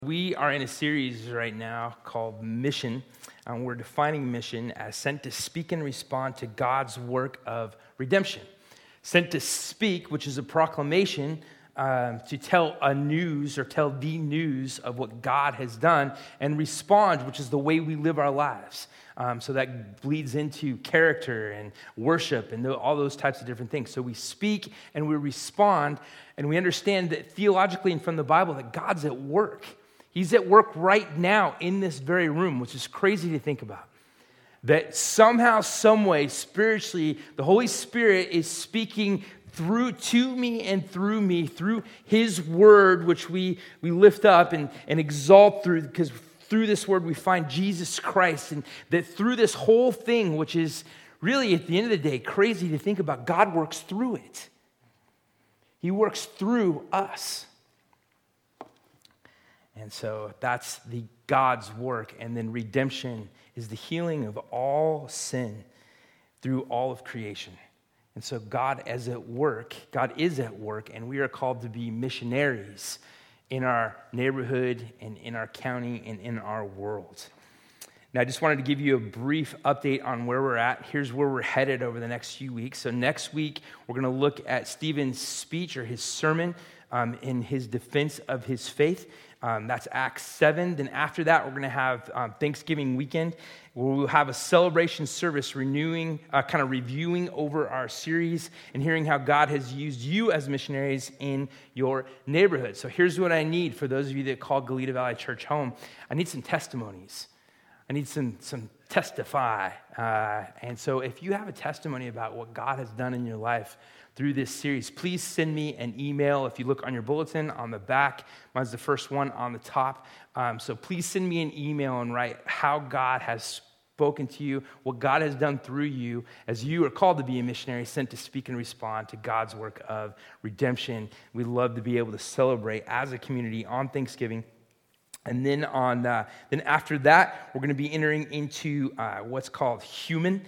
We are in a series right now called Mission. We're defining mission as sent to speak and respond to God's work of redemption. Sent to speak, which is a proclamation to tell a news or tell the news of what God has done, and respond, which is the way we live our lives. So that bleeds into character and worship and all those types of different things. So we speak and we respond, and we understand that theologically and from the Bible that God's at work. He's at work right now in this very room, which is crazy to think about. That somehow, some way, spiritually, the Holy Spirit is speaking to me and through me, through His Word, which we lift up and exalt through, because through this Word we find Jesus Christ. And that through this whole thing, which is really, at the end of the day, crazy to think about, God works through it. He works through us. And so that's the God's work. And then redemption is the healing of all sin through all of creation. And so God is at work, and we are called to be missionaries in our neighborhood and in our county and in our world. Now, I just wanted to give you a brief update on where we're at. Here's where we're headed over the next few weeks. So next week, we're going to look at Stephen's speech or his sermon in his defense of his faith. That's Acts 7. Then after that, we're going to have Thanksgiving weekend, where we'll have a celebration service reviewing over our series and hearing how God has used you as missionaries in your neighborhood. So here's what I need for those of you that call Goleta Valley Church home. I need some testimonies. I need some testify. And so if you have a testimony about what God has done in your life through this series, please send me an email. If you look on your bulletin on the back, mine's the first one on the top. So please send me an email and write how God has spoken to you, what God has done through you, as you are called to be a missionary, sent to speak and respond to God's work of redemption. We'd love to be able to celebrate as a community on Thanksgiving. And then then after that, we're going to be entering into what's called Human.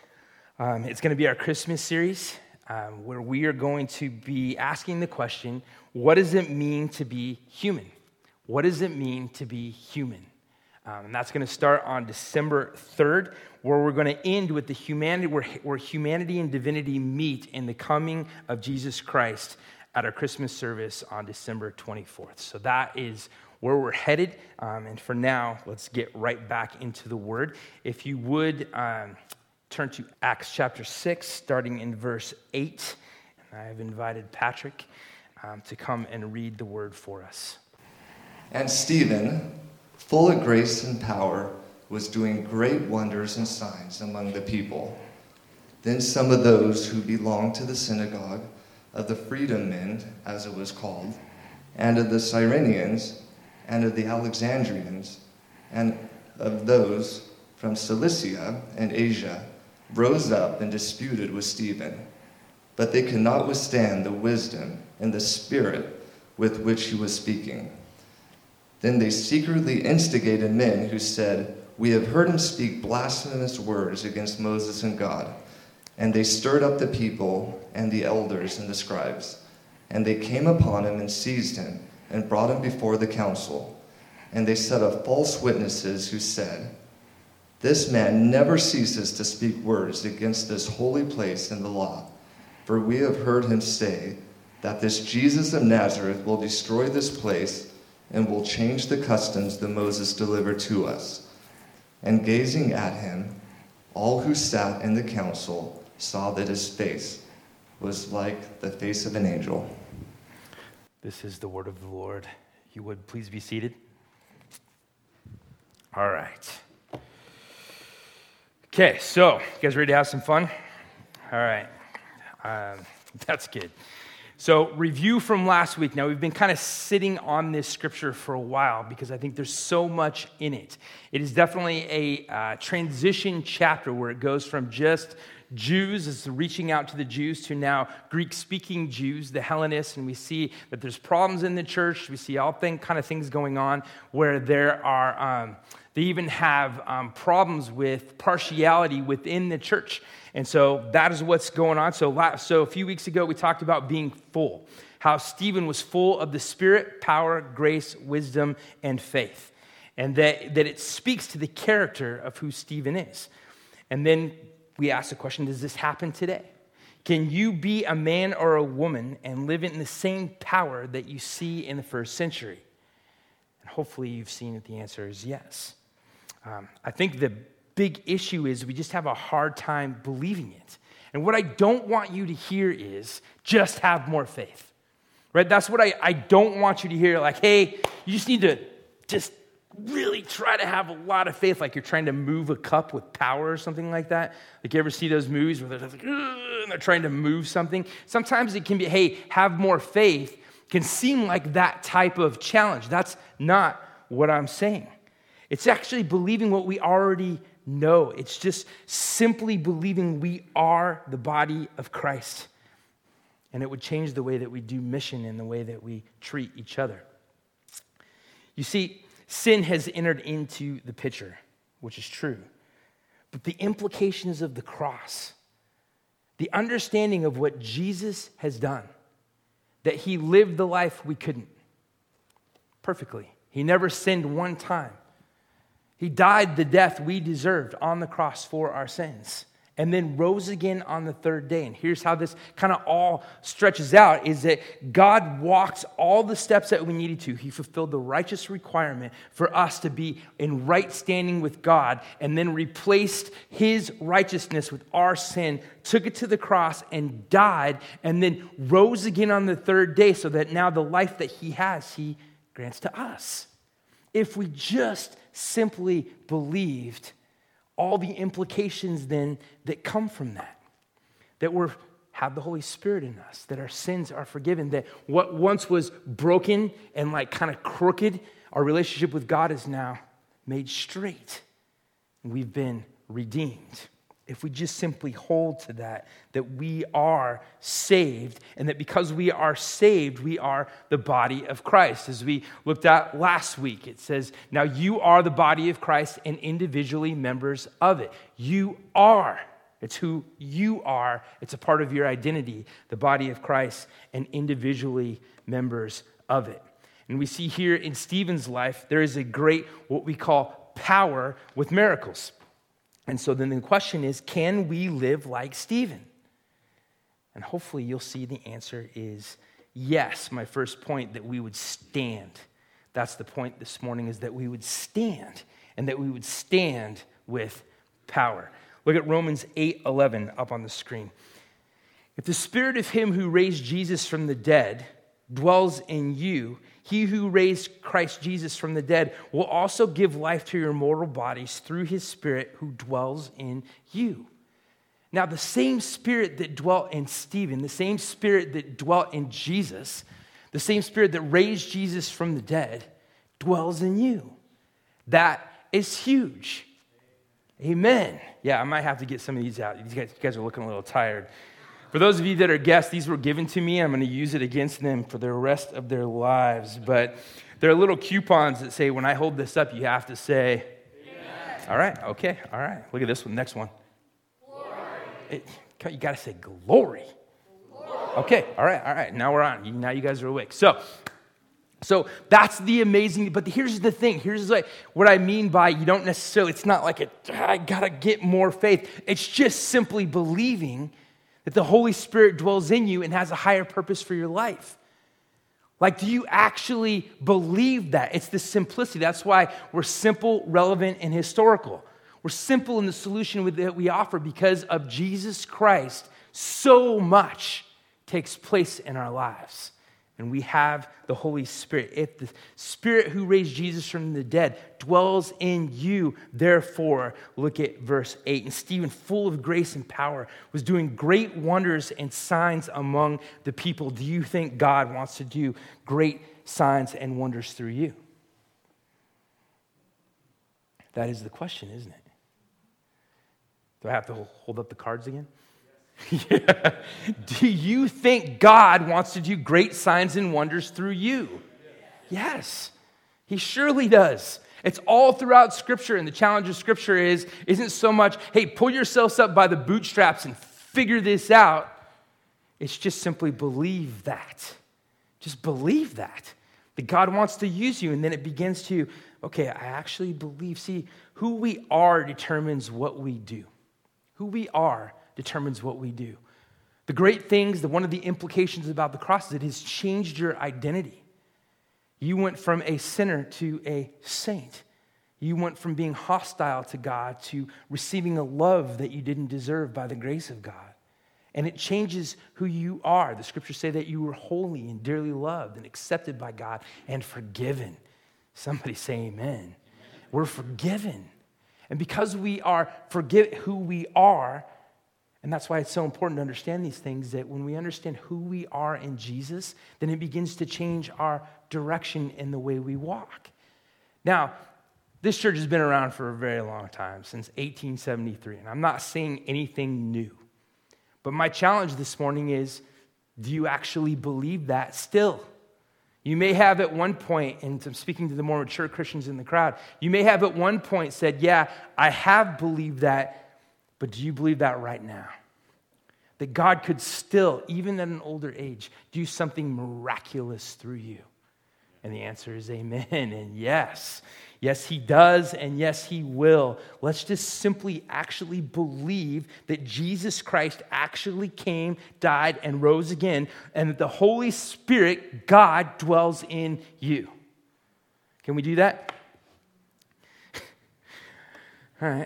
It's going to be our Christmas series, where we are going to be asking the question, what does it mean to be human? What does it mean to be human? And that's going to start on December 3rd, where we're going to end with the humanity, where humanity and divinity meet in the coming of Jesus Christ at our Christmas service on December 24th. So that is where we're headed. And for now, let's get right back into the Word. If you would turn to Acts chapter 6, starting in verse 8. And I have invited Patrick to come and read the Word for us. And Stephen, full of grace and power, was doing great wonders and signs among the people. Then some of those who belonged to the synagogue of the Freedom Men, as it was called, and of the Cyrenians, and of the Alexandrians, and of those from Cilicia and Asia, rose up and disputed with Stephen. But they could not withstand the wisdom and the spirit with which he was speaking. Then they secretly instigated men who said, "We have heard him speak blasphemous words against Moses and God." And they stirred up the people and the elders and the scribes. And they came upon him and seized him and brought him before the council. And they set up false witnesses who said, "This man never ceases to speak words against this holy place and the law. For we have heard him say that this Jesus of Nazareth will destroy this place and will change the customs that Moses delivered to us." And gazing at him, all who sat in the council saw that his face was like the face of an angel. This is the word of the Lord. You would please be seated. All right. Okay, so you guys ready to have some fun? All right. That's good. So review from last week. Now, we've been kind of sitting on this scripture for a while because I think there's so much in it. It is definitely a transition chapter where it goes from just Jews, as reaching out to the Jews, to now Greek-speaking Jews, the Hellenists, and we see that there's problems in the church. We see all kind of things going on where there are, they even have problems with partiality within the church. And so that is what's going on. So a few weeks ago, we talked about being full, how Stephen was full of the Spirit, power, grace, wisdom, and faith. And that it speaks to the character of who Stephen is. And then we ask the question, does this happen today? Can you be a man or a woman and live in the same power that you see in the first century? And hopefully you've seen that the answer is yes. I think the big issue is we just have a hard time believing it. And what I don't want you to hear is just have more faith, right? That's what I don't want you to hear. Like, hey, you just need to just really try to have a lot of faith, like you're trying to move a cup with power or something like that. Like, you ever see those movies where they're like, and they're trying to move something? Sometimes it can be, hey, have more faith, can seem like that type of challenge. That's not what I'm saying. It's actually believing what we already know. It's just simply believing we are the body of Christ. And it would change the way that we do mission and the way that we treat each other. You see, sin has entered into the picture, which is true. But the implications of the cross, the understanding of what Jesus has done, that he lived the life we couldn't perfectly. He never sinned one time. He died the death we deserved on the cross for our sins, and then rose again on the third day. And here's how this kind of all stretches out, is that God walked all the steps that we needed to. He fulfilled the righteous requirement for us to be in right standing with God, and then replaced his righteousness with our sin, took it to the cross and died, and then rose again on the third day, so that now the life that he has, he grants to us. If we just simply believed all the implications then that come from that we have the Holy Spirit in us, that our sins are forgiven, that what once was broken and like kind of crooked, our relationship with God is now made straight. We've been redeemed. If we just simply hold to that we are saved, and that because we are saved, we are the body of Christ. As we looked at last week, it says, now you are the body of Christ and individually members of it. You are. It's who you are. It's a part of your identity, the body of Christ and individually members of it. And we see here in Stephen's life, there is a great, what we call power with miracles. And so then the question is, can we live like Stephen? And hopefully you'll see the answer is yes. My first point, that we would stand. That's the point this morning, is that we would stand, and that we would stand with power. Look at Romans 8:11 up on the screen. If the spirit of him who raised Jesus from the dead dwells in you, he who raised Christ Jesus from the dead will also give life to your mortal bodies through his Spirit who dwells in you. Now, the same Spirit that dwelt in Stephen, the same Spirit that dwelt in Jesus, the same Spirit that raised Jesus from the dead, dwells in you. That is huge. Amen. Yeah, I might have to get some of these out. You guys are looking a little tired. For those of you that are guests, these were given to me. I'm going to use it against them for the rest of their lives. But there are little coupons that say, when I hold this up, you have to say, amen. All right, okay, all right. Look at this one, next one. Glory. You got to say glory. Okay, all right. Now we're on. Now you guys are awake. So that's the amazing, but here's the thing. Here's like what I mean by you don't necessarily, it's not like I got to get more faith. It's just simply believing that the Holy Spirit dwells in you and has a higher purpose for your life. Like, do you actually believe that? It's the simplicity. That's why we're simple, relevant, and historical. We're simple in the solution that we offer because of Jesus Christ. So much takes place in our lives. And we have the Holy Spirit. If the Spirit who raised Jesus from the dead dwells in you, therefore, look at verse 8. And Stephen, full of grace and power, was doing great wonders and signs among the people. Do you think God wants to do great signs and wonders through you? That is the question, isn't it? Do I have to hold up the cards again? Yeah. Do you think God wants to do great signs and wonders through you? Yes, he surely does. It's all throughout Scripture, and the challenge of Scripture isn't so much, hey, pull yourselves up by the bootstraps and figure this out. It's just simply believe that. Just believe that God wants to use you. And then it begins to, okay, I actually believe. See, who we are determines what we do. Who we are determines what we do. The great things, one of the implications about the cross is it has changed your identity. You went from a sinner to a saint. You went from being hostile to God to receiving a love that you didn't deserve by the grace of God. And it changes who you are. The scriptures say that you were holy and dearly loved and accepted by God and forgiven. Somebody say amen. We're forgiven. And because we are forgiven who we are, and that's why it's so important to understand these things, that when we understand who we are in Jesus, then it begins to change our direction in the way we walk. Now, this church has been around for a very long time, since 1873, and I'm not saying anything new. But my challenge this morning is, do you actually believe that still? You may have at one point, and I'm speaking to the more mature Christians in the crowd, you may have at one point said, yeah, I have believed that, but do you believe that right now? That God could still, even at an older age, do something miraculous through you? And the answer is amen and yes. Yes, he does, and yes, he will. Let's just simply actually believe that Jesus Christ actually came, died, and rose again, and that the Holy Spirit, God, dwells in you. Can we do that? All right.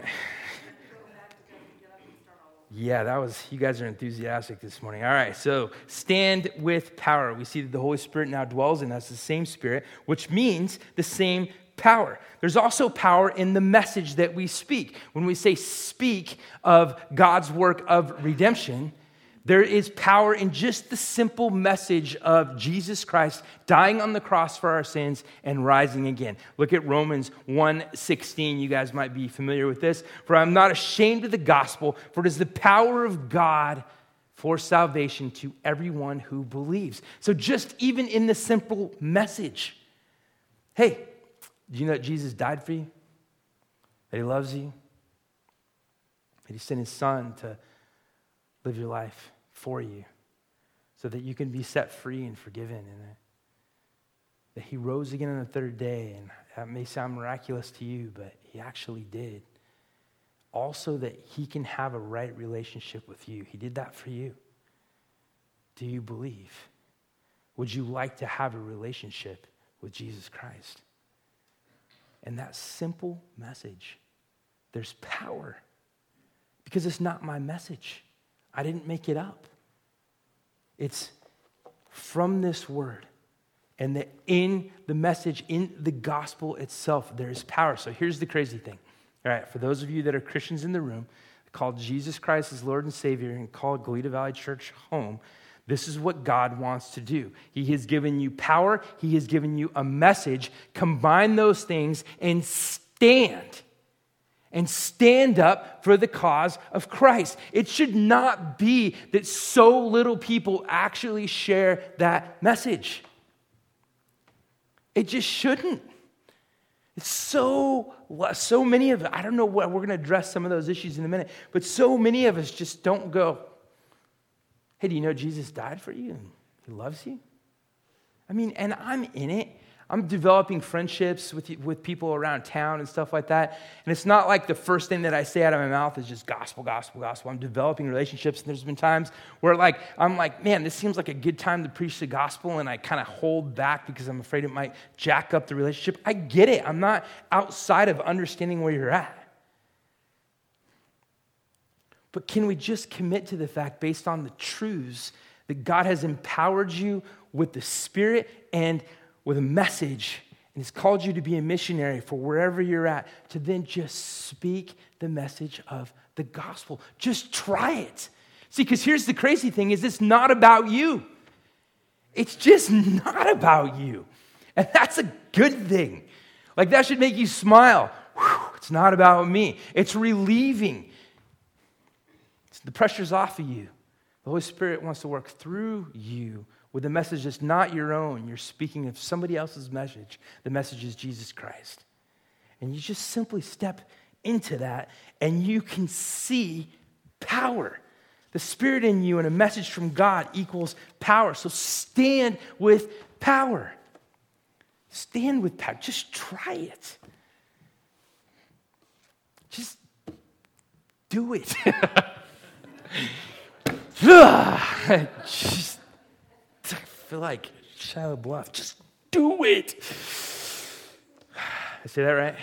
Yeah, you guys are enthusiastic this morning. All right, so stand with power. We see that the Holy Spirit now dwells in us, the same Spirit, which means the same power. There's also power in the message that we speak. When we say speak of God's work of redemption, there is power in just the simple message of Jesus Christ dying on the cross for our sins and rising again. Look at Romans 1:16. You guys might be familiar with this. For I'm not ashamed of the gospel, for it is the power of God for salvation to everyone who believes. So just even in the simple message, hey, do you know that Jesus died for you? That he loves you? That he sent his son to live your life for you so that you can be set free and forgiven, and that he rose again on the third day. And that may sound miraculous to you, but he actually did. Also that he can have a right relationship with you. He did that for you. Do you believe? Would you like to have a relationship with Jesus Christ? And that simple message, there's power. Because it's not my message. I didn't make it up. It's from this word. And that in the message, in the gospel itself, there is power. So here's the crazy thing. All right, for those of you that are Christians in the room, called Jesus Christ as Lord and Savior and called Goleta Valley Church home, this is what God wants to do. He has given you power. He has given you a message. Combine those things and stand. And stand up for the cause of Christ. It should not be that so little people actually share that message. It just shouldn't. It's so many of us, I don't know what, we're going to address some of those issues in a minute, but so many of us just don't go, hey, do you know Jesus died for you and he loves you? I mean, and I'm in it. I'm developing friendships with people around town and stuff like that. And it's not like the first thing that I say out of my mouth is just gospel, gospel, gospel. I'm developing relationships. And there's been times where I'm like, man, this seems like a good time to preach the gospel. And I kind of hold back because I'm afraid it might jack up the relationship. I get it. I'm not outside of understanding where you're at. But can we just commit to the fact, based on the truths, that God has empowered you with the Spirit and with a message, and has called you to be a missionary for wherever you're at, to then just speak the message of the gospel. Just try it. See, because here's the crazy thing, is it's not about you. It's just not about you. And that's a good thing. Like, that should make you smile. Whew, it's not about me. It's relieving. The pressure's off of you. The Holy Spirit wants to work through you with a message that's not your own. You're speaking of somebody else's message. The message is Jesus Christ. And you just simply step into that, and you can see power. The Spirit in you and a message from God equals power. So stand with power. Stand with power. Just try it. Just do it. Just, I feel like Shia LaBeouf. Just do it. I say that right?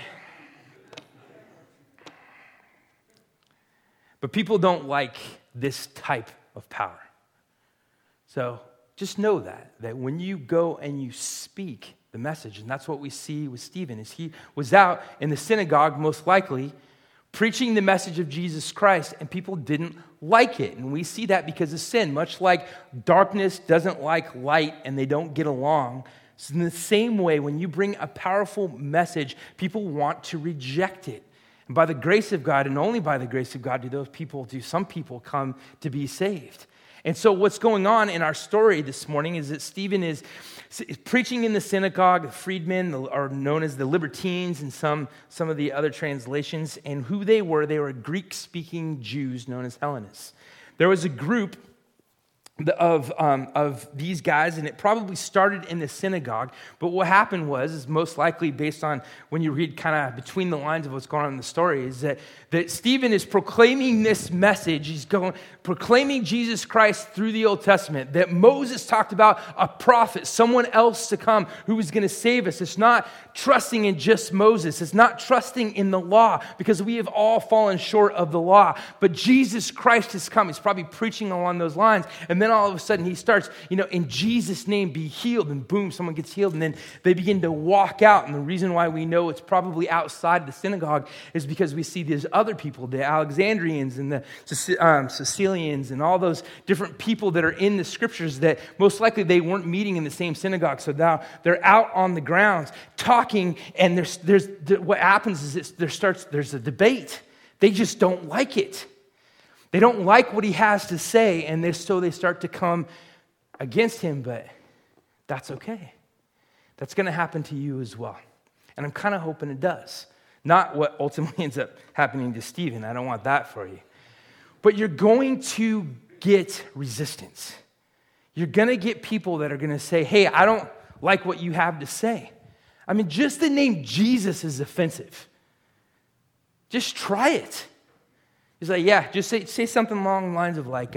But people don't like this type of power. So just know that when you go and you speak the message, and that's what we see with Stephen, is he was out in the synagogue, most likely, preaching the message of Jesus Christ, and people didn't like it. And we see that because of sin. Much like darkness doesn't like light and they don't get along, so in the same way, when you bring a powerful message, people want to reject it. And by the grace of God, and only by the grace of God, do some people come to be saved. And so what's going on in our story this morning is that Stephen is preaching in the synagogue. The freedmen are known as the libertines in some of the other translations. And who they were Greek-speaking Jews known as Hellenists. There was a group of these guys, and it probably started in the synagogue. But what happened is most likely based on when you read kind of between the lines of what's going on in the story, is that Stephen is proclaiming this message. He's proclaiming Jesus Christ through the Old Testament, that Moses talked about a prophet, someone else to come who was going to save us. It's not trusting in just Moses. It's not trusting in the law, because we have all fallen short of the law. But Jesus Christ has come. He's probably preaching along those lines. And then all of a sudden he starts, in Jesus' name, be healed. And boom, someone gets healed. And then they begin to walk out. And the reason why we know it's probably outside the synagogue is because we see these other people, the Alexandrians and the Sicilians and all those different people that are in the scriptures that most likely they weren't meeting in the same synagogue. So now they're out on the grounds talking, and there's what happens is there's a debate. They just don't like it. They don't like what he has to say, and so they start to come against him, but that's okay. That's going to happen to you as well. And I'm kind of hoping it does. Not what ultimately ends up happening to Stephen. I don't want that for you. But you're going to get resistance. You're going to get people that are going to say, hey, I don't like what you have to say. I mean, just the name Jesus is offensive. Just try it. He's like, yeah, just say something along the lines of like,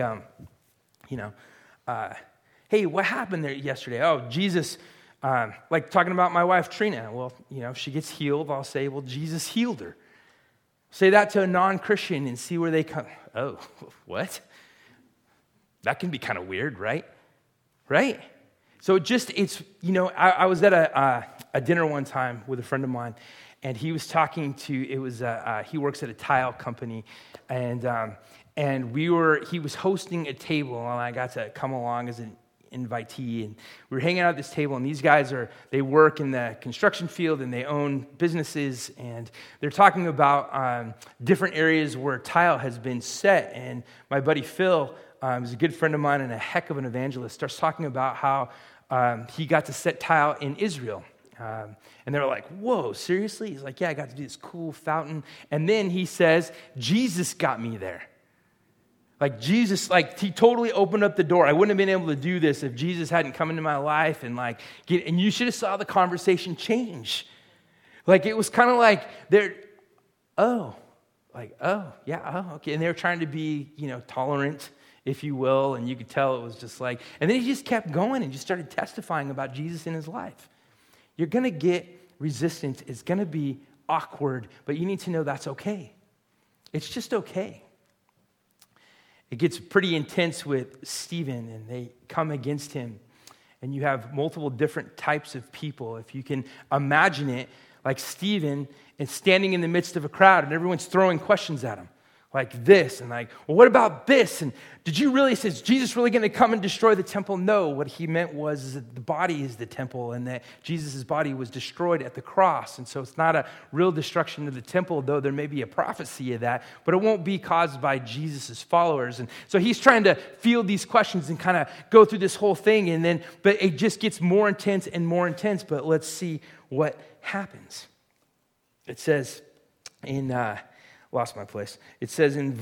hey, what happened there yesterday? Oh, Jesus, like talking about my wife, Trina. Well, if she gets healed, I'll say, well, Jesus healed her. Say that to a non-Christian and see where they come. Oh, what? That can be kind of weird, right? Right? So I was at a dinner one time with a friend of mine, and he was talking to, he works at a tile company, and he was hosting a table, and I got to come along as an invitee, and we were hanging out at this table, and these guys they work in the construction field, and they own businesses, and they're talking about different areas where tile has been set, and my buddy Phil, who's a good friend of mine and a heck of an evangelist, starts talking about how he got to set tile in Israel. And they're like, whoa, seriously? He's like, yeah, I got to do this cool fountain. And then he says, Jesus got me there. Like Jesus, he totally opened up the door. I wouldn't have been able to do this if Jesus hadn't come into my life and and you should have saw the conversation change. It was kind of like okay. And they were trying to be, tolerant, if you will, and you could tell it was just and then he just kept going and just started testifying about Jesus in his life. You're going to get resistance. It's going to be awkward, but you need to know that's okay. It's just okay. It gets pretty intense with Stephen, and they come against him, and you have multiple different types of people. If you can imagine it, like Stephen is standing in the midst of a crowd, and everyone's throwing questions at him. Like this, and well, what about this? And is Jesus really going to come and destroy the temple? No, what he meant was that the body is the temple, and that Jesus' body was destroyed at the cross. And so it's not a real destruction of the temple, though there may be a prophecy of that, but it won't be caused by Jesus' followers. And so he's trying to field these questions and kind of go through this whole thing, but it just gets more intense and more intense. But let's see what happens. It says in lost my place. It says in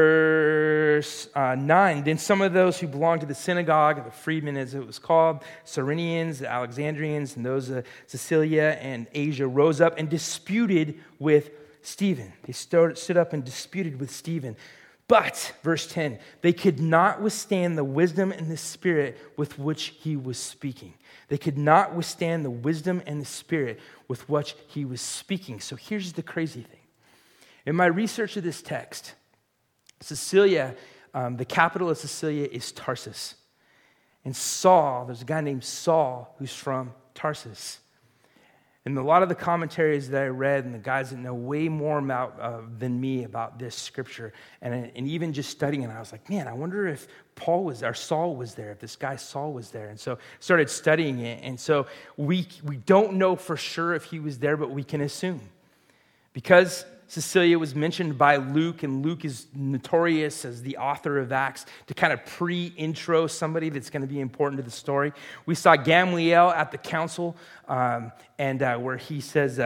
verse 9, then some of those who belonged to the synagogue, the freedmen as it was called, Cyrenians, the Alexandrians, and those of Cilicia and Asia rose up and disputed with Stephen. They stood up and disputed with Stephen. But, verse 10, they could not withstand the wisdom and the spirit with which he was speaking. They could not withstand the wisdom and the spirit with which he was speaking. So here's the crazy thing. In my research of this text, Cilicia, the capital of Cilicia is Tarsus. And Saul, there's a guy named Saul who's from Tarsus. And a lot of the commentaries that I read and the guys that know way more about than me about this scripture, and even just studying it, I was like, man, I wonder if Saul was there, if this guy Saul was there. And so started studying it. And so we don't know for sure if he was there, but we can assume. Because Cilicia was mentioned by Luke, and Luke is notorious as the author of Acts to kind of pre-intro somebody that's going to be important to the story. We saw Gamaliel at the council, where he says,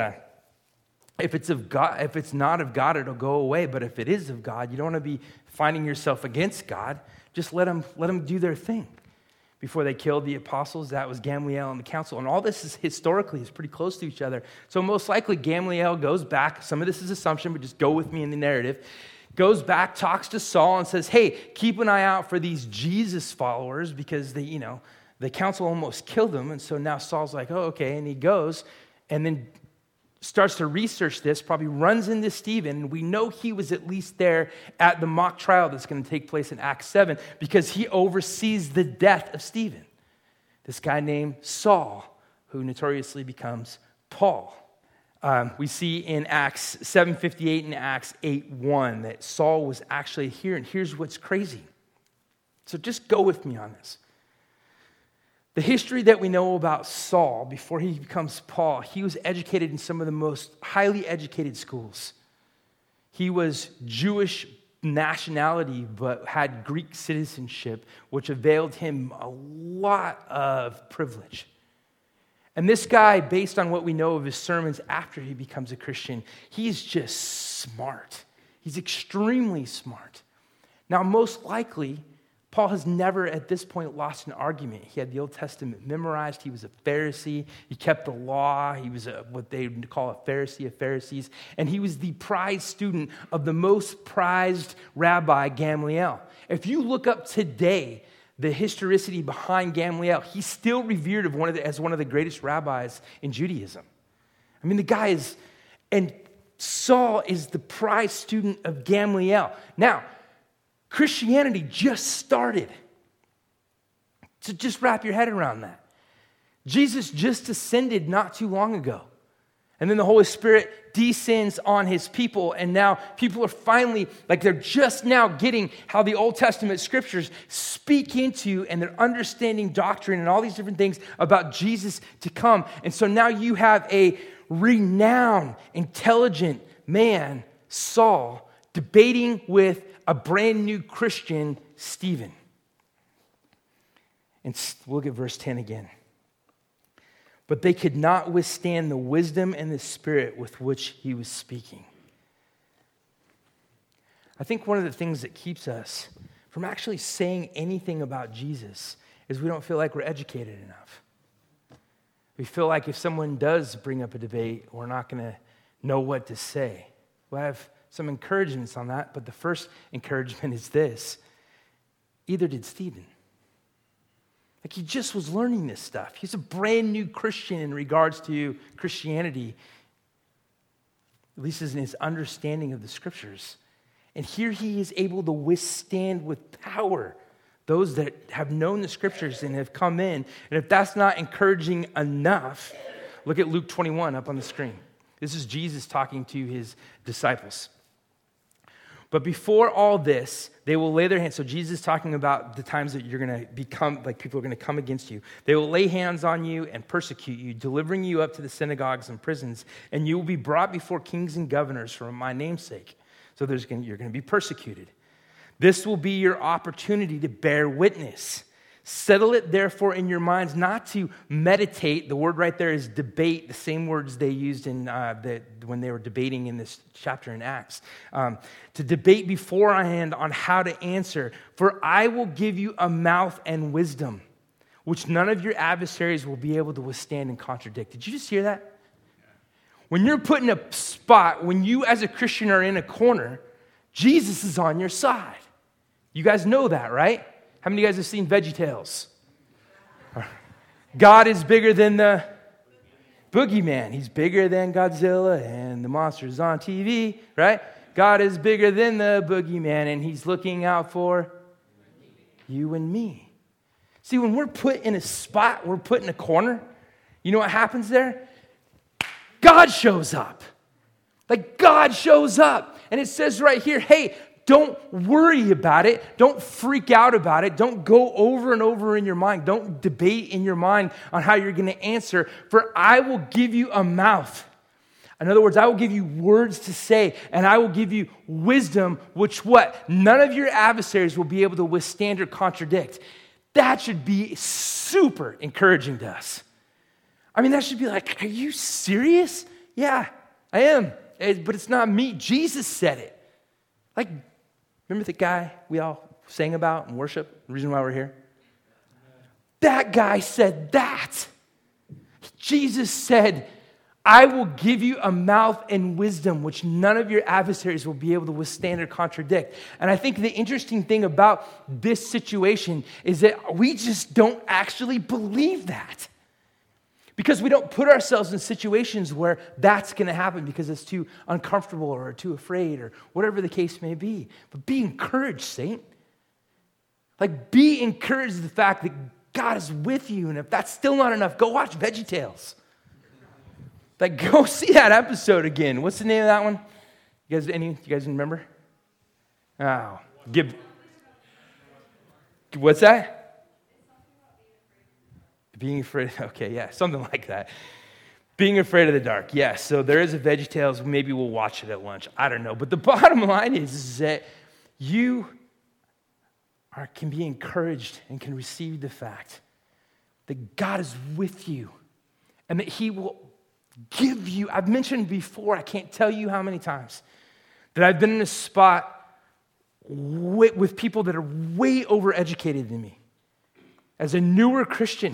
if it's of God, if it's not of God, it'll go away. But if it is of God, you don't want to be finding yourself against God. Just let them do their thing. Before they killed the apostles, that was Gamaliel and the council. And all this is historically is pretty close to each other. So most likely Gamaliel goes back. Some of this is assumption, but just go with me in the narrative. Goes back, talks to Saul and says, hey, keep an eye out for these Jesus followers because the council almost killed them. And so now Saul's like, oh, okay. And he goes and then starts to research this, probably runs into Stephen, and we know he was at least there at the mock trial that's going to take place in Acts 7 because he oversees the death of Stephen, this guy named Saul, who notoriously becomes Paul. We see in Acts 7:58 and Acts 8:1 that Saul was actually here, and here's what's crazy. So just go with me on this. The history that we know about Saul before he becomes Paul, he was educated in some of the most highly educated schools. He was Jewish nationality but had Greek citizenship, which availed him a lot of privilege. And this guy, based on what we know of his sermons after he becomes a Christian, he's just smart. He's extremely smart. Now, most likely, Paul has never at this point lost an argument. He had the Old Testament memorized. He was a Pharisee. He kept the law. He was what they would call a Pharisee of Pharisees. And he was the prized student of the most prized rabbi, Gamaliel. If you look up today the historicity behind Gamaliel, he's still revered as one of the greatest rabbis in Judaism. I mean, the guy is, and Saul is the prized student of Gamaliel. Now, Christianity just started. So just wrap your head around that. Jesus just ascended not too long ago. And then the Holy Spirit descends on his people. And now people are finally, they're just now getting how the Old Testament scriptures speak into and they're understanding doctrine and all these different things about Jesus to come. And so now you have a renowned, intelligent man, Saul, debating with a brand new Christian, Stephen. And look at verse 10 again. But they could not withstand the wisdom and the spirit with which he was speaking. I think one of the things that keeps us from actually saying anything about Jesus is we don't feel like we're educated enough. We feel like if someone does bring up a debate, we're not going to know what to say. We'll have some encouragements on that, but the first encouragement is this. Either did Stephen. He just was learning this stuff. He's a brand new Christian in regards to Christianity, at least in his understanding of the scriptures. And here he is able to withstand with power those that have known the scriptures and have come in. And if that's not encouraging enough, look at Luke 21 up on the screen. This is Jesus talking to his disciples. But before all this, they will lay their hands. So Jesus is talking about the times that you're going to become, people are going to come against you. They will lay hands on you and persecute you, delivering you up to the synagogues and prisons. And you will be brought before kings and governors for my name's sake. So you're going to be persecuted. This will be your opportunity to bear witness. Settle it therefore in your minds, not to meditate. The word right there is debate, the same words they used in when they were debating in this chapter in Acts. To debate beforehand on how to answer. For I will give you a mouth and wisdom, which none of your adversaries will be able to withstand and contradict. Did you just hear that? When you're put in a spot, when you as a Christian are in a corner, Jesus is on your side. You guys know that, right? How many of you guys have seen VeggieTales? God is bigger than the boogeyman. He's bigger than Godzilla and the monsters on TV, right? God is bigger than the boogeyman, and he's looking out for you and me. See, when we're put in a spot, we're put in a corner, you know what happens there? God shows up. Like God shows up. And it says right here, hey, don't worry about it. Don't freak out about it. Don't go over and over in your mind. Don't debate in your mind on how you're going to answer. For I will give you a mouth. In other words, I will give you words to say, and I will give you wisdom, which what? None of your adversaries will be able to withstand or contradict. That should be super encouraging to us. I mean, that should be like, are you serious? Yeah, I am. But it's not me. Jesus said it. Like, remember the guy we all sang about in worship? The reason why we're here? That guy said that. Jesus said, I will give you a mouth and wisdom which none of your adversaries will be able to withstand or contradict. And I think the interesting thing about this situation is that we just don't actually believe that. Because we don't put ourselves in situations where that's going to happen because it's too uncomfortable or too afraid or whatever the case may be. But be encouraged, saint. Like, be encouraged of the fact that God is with you. And if that's still not enough, go watch VeggieTales. Like, go see that episode again. What's the name of that one? You guys remember? Oh, what's that? Being afraid, okay, yeah, something like that. Being afraid of the dark, yes. So there is a VeggieTales. Maybe we'll watch it at lunch. I don't know. But the bottom line is that you can be encouraged and can receive the fact that God is with you and that he will give you. I've mentioned before, I can't tell you how many times, that I've been in a spot with people that are way overeducated than me. As a newer Christian,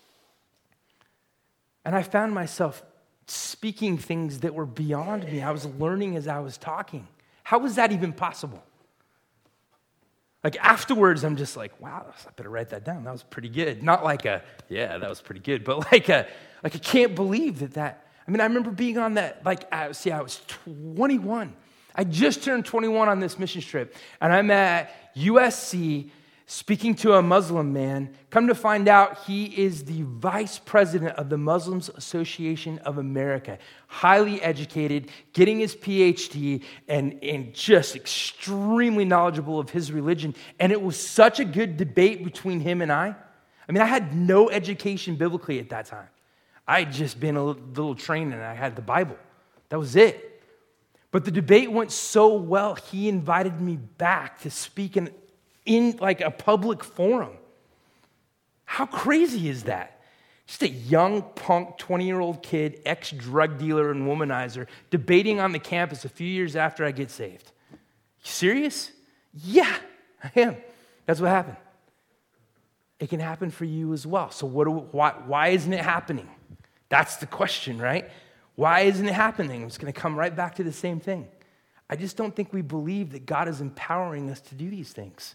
and I found myself speaking things that were beyond me. I was learning as I was talking. How was that even possible? Like afterwards, I'm just like, wow, I better write that down. That was pretty good. Not like yeah, that was pretty good. But like I can't believe that. I mean, I remember being on that, I was 21. I just turned 21 on this mission trip. And I'm at USC speaking to a Muslim man. Come to find out, he is the vice president of the Muslims Association of America. Highly educated, getting his PhD, and just extremely knowledgeable of his religion. And it was such a good debate between him and I. I mean, I had no education biblically at that time. I had just been a little trained and I had the Bible. That was it. But the debate went so well, he invited me back to speak in like a public forum. How crazy is that? Just a young punk 20-year-old kid, ex-drug dealer and womanizer, debating on the campus a few years after I get saved. You serious? Yeah, I am. That's what happened. It can happen for you as well. So why isn't it happening? That's the question, right? Why isn't it happening? It's going to come right back to the same thing. I just don't think we believe that God is empowering us to do these things.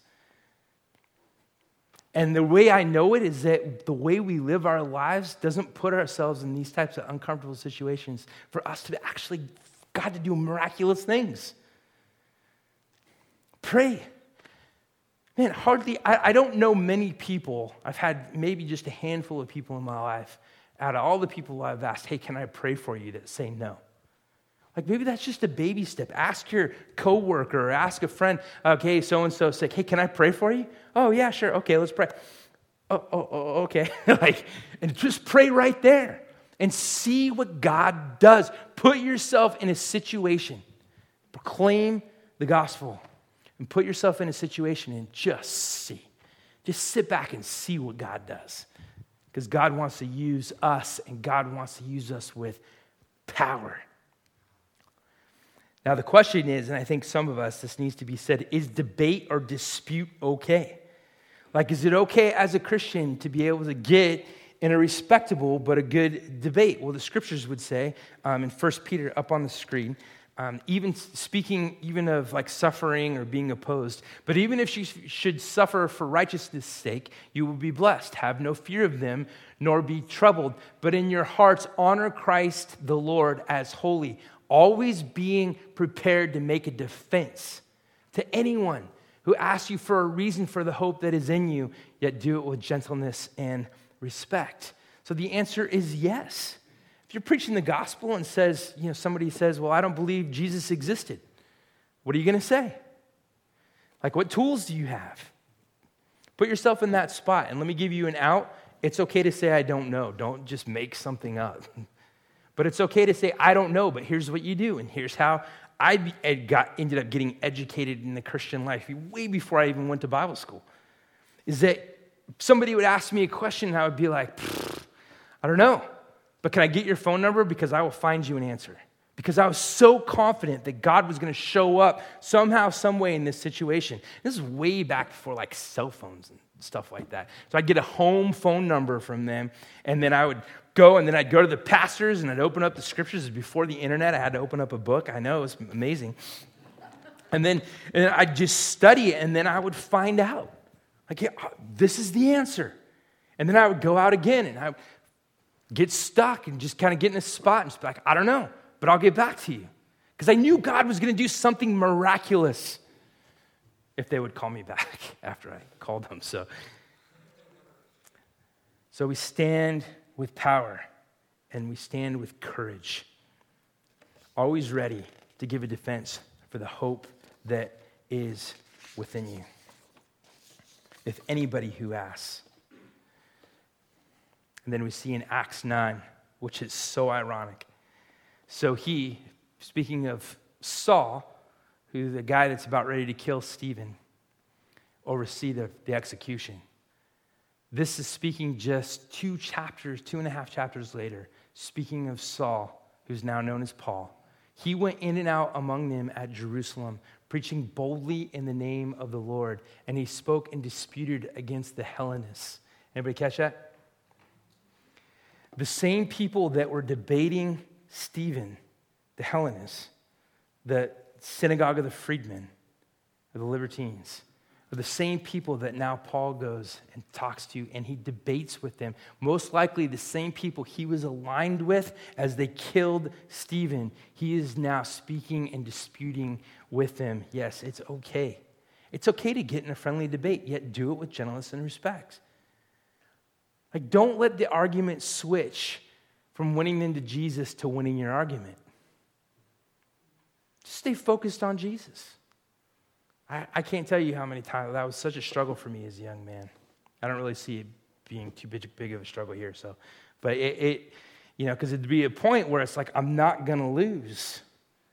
And the way I know it is that the way we live our lives doesn't put ourselves in these types of uncomfortable situations for us to actually, God to do miraculous things. Pray. Man, I don't know many people. I've had maybe just a handful of people in my life, out of all the people I've asked, hey, can I pray for you, that say no. Like maybe that's just a baby step. Ask your coworker or ask a friend, okay, so-and-so sick. Hey, can I pray for you? Oh, yeah, sure. Okay, let's pray. Oh, okay. And just pray right there and see what God does. Put yourself in a situation. Proclaim the gospel and put yourself in a situation and just see. Just sit back and see what God does. Because God wants to use us, and God wants to use us with power. Now the question is, and I think some of us, this needs to be said, is debate or dispute okay? Like, is it okay as a Christian to be able to get in a respectable but a good debate? Well, the scriptures would say, in 1 Peter up on the screen, even speaking even of like suffering or being opposed, but even if you should suffer for righteousness' sake, you will be blessed. Have no fear of them, nor be troubled, but in your hearts honor Christ the Lord as holy, always being prepared to make a defense to anyone who asks you for a reason for the hope that is in you, yet do it with gentleness and respect. So the answer is yes. If you're preaching the gospel and says, somebody says, well, I don't believe Jesus existed, what are you going to say? Like, what tools do you have? Put yourself in that spot, and let me give you an out. It's okay to say, I don't know. Don't just make something up. But it's okay to say, I don't know, but here's what you do, and here's how I ended up getting educated in the Christian life way before I even went to Bible school. Is that somebody would ask me a question, and I would be like, I don't know, but can I get your phone number? Because I will find you an answer. Because I was so confident that God was going to show up somehow, some way in this situation. This is way back before like cell phones and stuff like that. So I'd get a home phone number from them, and then I would go, and then I'd go to the pastors, and I'd open up the scriptures. Before the internet, I had to open up a book. I know, it was amazing. And I'd just study it, and then I would find out. Like, yeah, this is the answer. And then I would go out again, and I would get stuck and just kind of get in a spot and just be like, I don't know, but I'll get back to you. Because I knew God was going to do something miraculous if they would call me back after I called them. So we stand with power, and we stand with courage, always ready to give a defense for the hope that is within you. If anybody who asks. And then we see in Acts 9, which is so ironic. So he, speaking of Saul, who's the guy that's about ready to kill Stephen, oversee the execution. This is speaking just 2.5 chapters later, speaking of Saul, who's now known as Paul. He went in and out among them at Jerusalem, preaching boldly in the name of the Lord, and he spoke and disputed against the Hellenists. Anybody catch that? The same people that were debating Stephen, the Hellenists, the synagogue of the freedmen, or the libertines, are the same people that now Paul goes and talks to, and he debates with them. Most likely the same people he was aligned with as they killed Stephen. He is now speaking and disputing with them. Yes, it's okay. It's okay to get in a friendly debate, yet do it with gentleness and respect. Like, don't let the argument switch from winning them to Jesus to winning your argument. Just stay focused on Jesus. I can't tell you how many times that was such a struggle for me as a young man. I don't really see it being too big of a struggle here. But because it'd be a point where it's like, I'm not going to lose.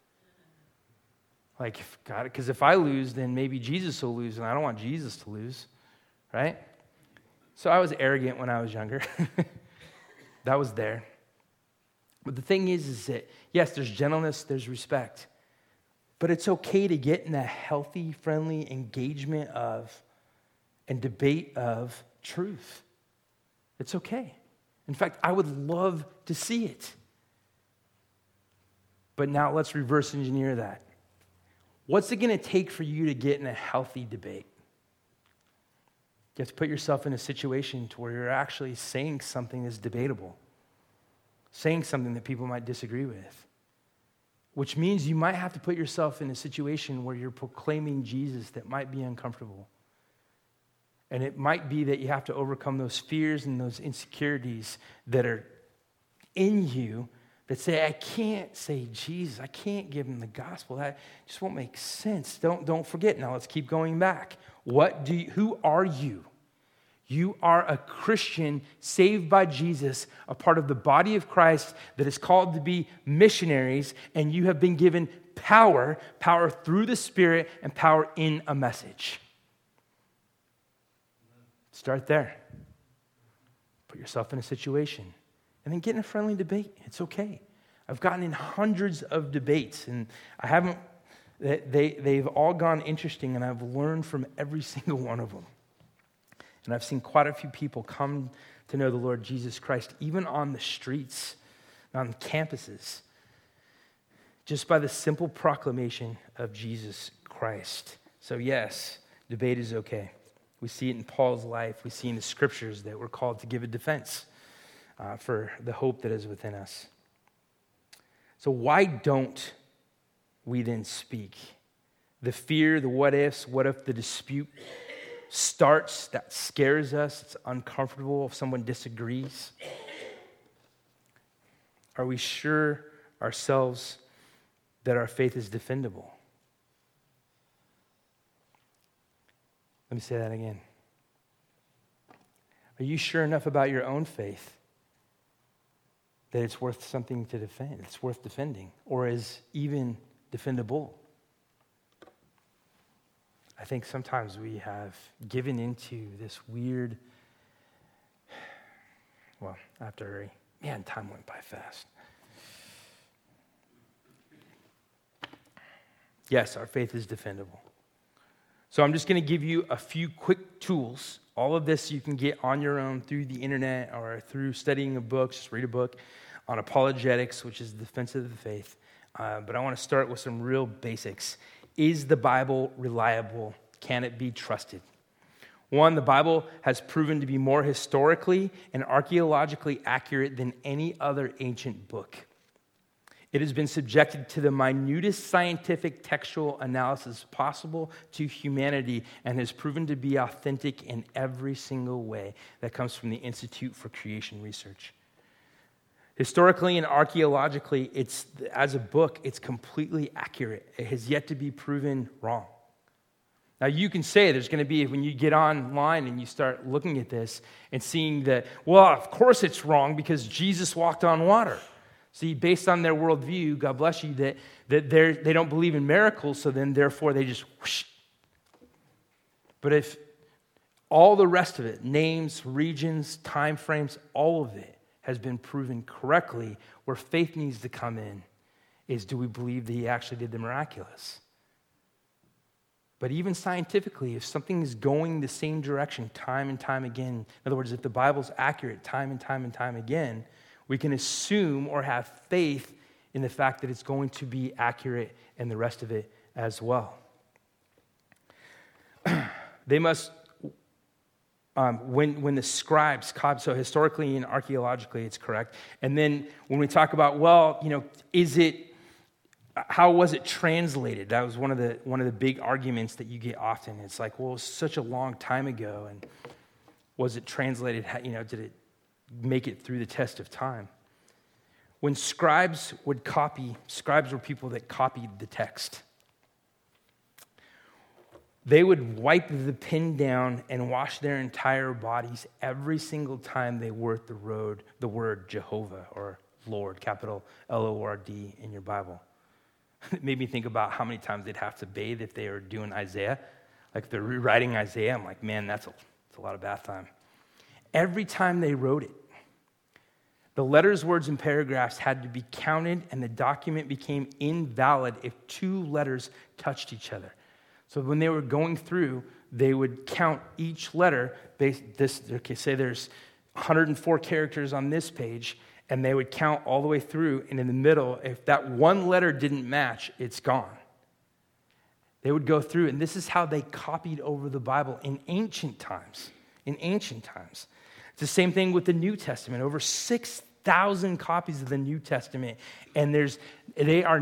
Like, God, because if I lose, then maybe Jesus will lose, and I don't want Jesus to lose, right? So I was arrogant when I was younger. That was there. But the thing is that, yes, there's gentleness, there's respect. But it's okay to get in a healthy, friendly engagement of and debate of truth. It's okay. In fact, I would love to see it. But now let's reverse engineer that. What's it going to take for you to get in a healthy debate? You have to put yourself in a situation to where you're actually saying something that's debatable, saying something that people might disagree with. Which means you might have to put yourself in a situation where you're proclaiming Jesus that might be uncomfortable. And it might be that you have to overcome those fears and those insecurities that are in you that say, I can't say Jesus. I can't give him the gospel. That just won't make sense. Don't forget. Now let's keep going back. Who are you? You are a Christian saved by Jesus, a part of the body of Christ that is called to be missionaries, and you have been given power through the Spirit and power in a message. Start there. Put yourself in a situation. And then get in a friendly debate. It's okay. I've gotten in hundreds of debates, and they've all gone interesting, and I've learned from every single one of them. And I've seen quite a few people come to know the Lord Jesus Christ, even on the streets, on campuses, just by the simple proclamation of Jesus Christ. So yes, debate is okay. We see it in Paul's life. We see in the scriptures that we're called to give a defense for the hope that is within us. So why don't we then speak? The fear, the what ifs, what if the dispute starts, that scares us, it's uncomfortable if someone disagrees. Are we sure ourselves that our faith is defendable? Let me say that again. Are you sure enough about your own faith that it's worth something to defend, it's worth defending, or is even defendable? I think sometimes we have given into this weird, well, I have to hurry. Man, time went by fast. Yes, our faith is defendable. So I'm just going to give you a few quick tools. All of this you can get on your own through the internet or through studying a book. Just read a book on apologetics, which is the defense of the faith. But I want to start with some real basics. Is the Bible reliable? Can it be trusted? One, the Bible has proven to be more historically and archaeologically accurate than any other ancient book. It has been subjected to the minutest scientific textual analysis possible to humanity and has proven to be authentic in every single way. That comes from the Institute for Creation Research. Historically and archaeologically, as a book, it's completely accurate. It has yet to be proven wrong. Now, you can say there's going to be, when you get online and you start looking at this and seeing that, well, of course it's wrong because Jesus walked on water. See, based on their worldview, God bless you, that they don't believe in miracles, so then therefore they just whoosh. But if all the rest of it, names, regions, time frames, all of it has been proven correctly, where faith needs to come in is, do we believe that he actually did the miraculous? But even scientifically, if something is going the same direction time and time again, in other words, if the Bible's accurate time and time and time again, we can assume or have faith in the fact that it's going to be accurate and the rest of it as well. They must, when the scribes, so historically and archaeologically it's correct. And then when we talk about, well, how was it translated? That was one of the big arguments that you get often. It's like, well, it was such a long time ago, and was it translated? Did it make it through the test of time? When scribes would copy, scribes were people that copied the text. They would wipe the pen down and wash their entire bodies every single time they wrote the word Jehovah or Lord, capital L-O-R-D in your Bible. It made me think about how many times they'd have to bathe if they were doing Isaiah. Like if they're rewriting Isaiah, I'm like, man, that's a lot of bath time. Every time they wrote it, the letters, words, and paragraphs had to be counted, and the document became invalid if two letters touched each other. So when they were going through, they would count each letter. Say there's 104 characters on this page, and they would count all the way through, and in the middle, if that one letter didn't match, it's gone. They would go through, and this is how they copied over the Bible in ancient times. It's the same thing with the New Testament. Over 6,000 copies of the New Testament, and they are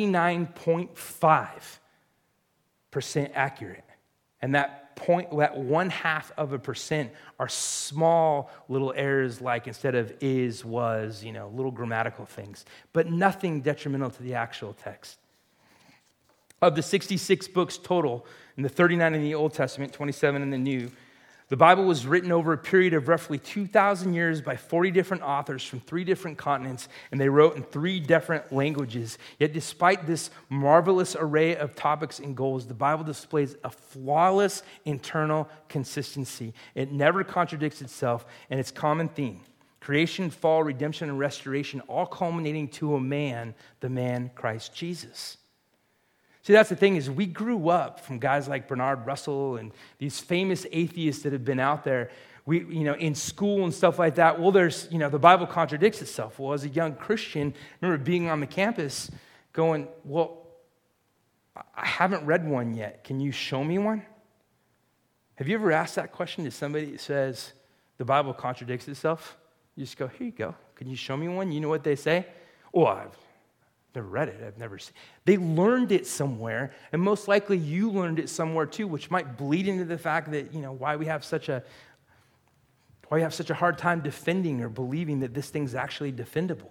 99.5% accurate. And that 0.1% are small little errors, like instead of is, was, little grammatical things, but nothing detrimental to the actual text. Of the 66 books total, and the 39 in the Old Testament, 27 in the New, The Bible was written over a period of roughly 2,000 years by 40 different authors from 3 different continents, and they wrote in 3 different languages. Yet despite this marvelous array of topics and goals, the Bible displays a flawless internal consistency. It never contradicts itself, and its common theme: creation, fall, redemption, and restoration, all culminating to a man, the man Christ Jesus. See, that's the thing, is we grew up from guys like Bernard Russell and these famous atheists that have been out there, in school and stuff like that. Well, the Bible contradicts itself. Well, as a young Christian, I remember being on the campus going, well, I haven't read one yet. Can you show me one? Have you ever asked that question to somebody that says the Bible contradicts itself? You just go, here you go. Can you show me one? You know what they say? Oh, I've never read it. I've never seen. They learned it somewhere, and most likely you learned it somewhere too, which might bleed into the fact that, why we have such a hard time defending or believing that this thing's actually defendable.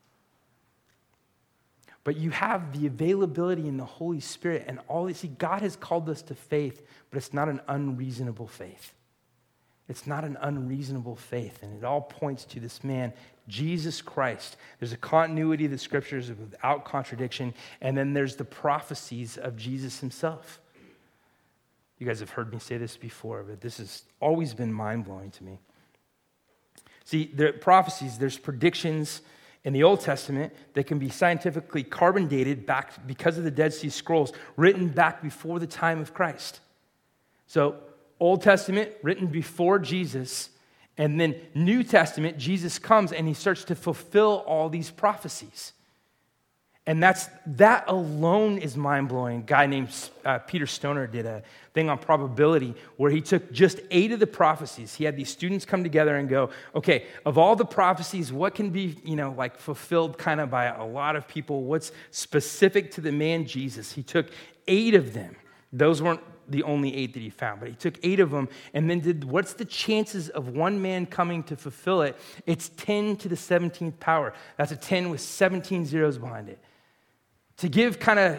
But you have the availability in the Holy Spirit and all this. See, God has called us to faith, but it's not an unreasonable faith. It's not an unreasonable faith, and it all points to this man, Jesus Christ. There's a continuity of the scriptures without contradiction, and then there's the prophecies of Jesus himself. You guys have heard me say this before, but this has always been mind-blowing to me. See, the prophecies, there's predictions in the Old Testament that can be scientifically carbon dated back because of the Dead Sea Scrolls, written back before the time of Christ. So, Old Testament, written before Jesus, and then New Testament, Jesus comes and he starts to fulfill all these prophecies. And that alone is mind-blowing. A guy named Peter Stoner did a thing on probability where he took just 8 of the prophecies. He had these students come together and go, okay, of all the prophecies, what can be, fulfilled kind of by a lot of people? What's specific to the man Jesus? He took 8 of them. Those weren't the only 8 that he found, but he took 8 of them and then did, what's the chances of one man coming to fulfill it? It's 10 to the 17th power. That's a 10 with 17 zeros behind it. To give kind of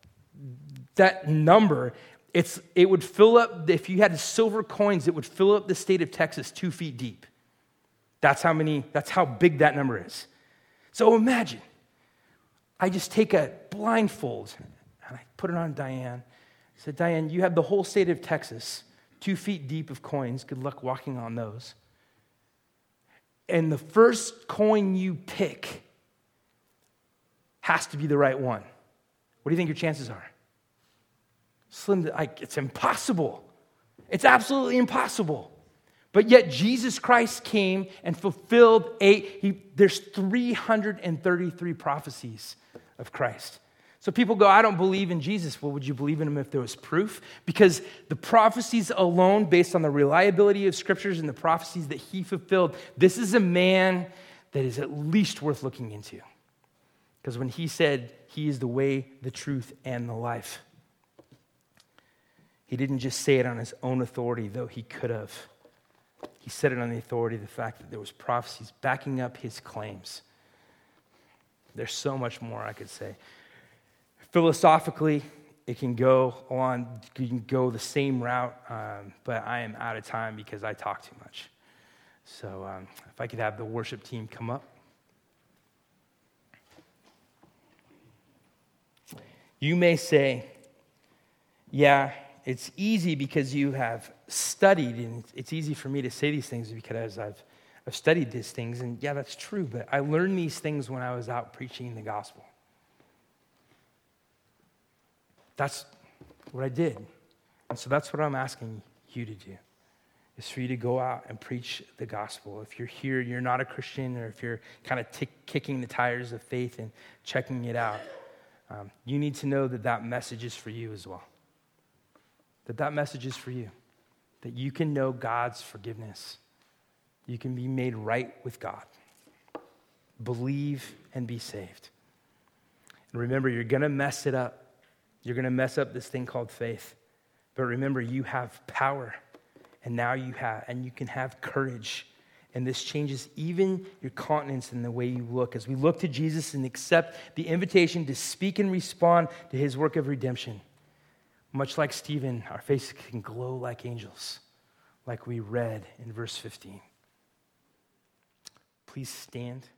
that number, it would fill up, if you had silver coins, it would fill up the state of Texas 2 feet deep. That's how big that number is. So imagine, I just take a blindfold and I put it on Diane. I said, Diane, you have the whole state of Texas, 2 feet deep of coins. Good luck walking on those. And the first coin you pick has to be the right one. What do you think your chances are? Slim, it's impossible. It's absolutely impossible. But yet Jesus Christ came and fulfilled there's 333 prophecies of Christ. So people go, I don't believe in Jesus. Well, would you believe in him if there was proof? Because the prophecies alone, based on the reliability of scriptures and the prophecies that he fulfilled, this is a man that is at least worth looking into. Because when he said he is the way, the truth, and the life, he didn't just say it on his own authority, though he could have. He said it on the authority of the fact that there was prophecies backing up his claims. There's so much more I could say. Philosophically, it can go on, you can go the same route, but I am out of time because I talk too much. So if I could have the worship team come up. You may say, yeah, it's easy because you have studied, and it's easy for me to say these things because I've studied these things, and yeah, that's true, but I learned these things when I was out preaching the gospel. That's what I did. And so that's what I'm asking you to do, is for you to go out and preach the gospel. If you're here, you're not a Christian, or if you're kind of kicking the tires of faith and checking it out, you need to know that message is for you as well. That message is for you. That you can know God's forgiveness. You can be made right with God. Believe and be saved. And remember, you're going to mess it up. You're going to mess up this thing called faith. But remember, you have power. And now you can have courage. And this changes even your countenance and the way you look. As we look to Jesus and accept the invitation to speak and respond to his work of redemption. Much like Stephen, our faces can glow like angels. like we read in verse 15. Please stand.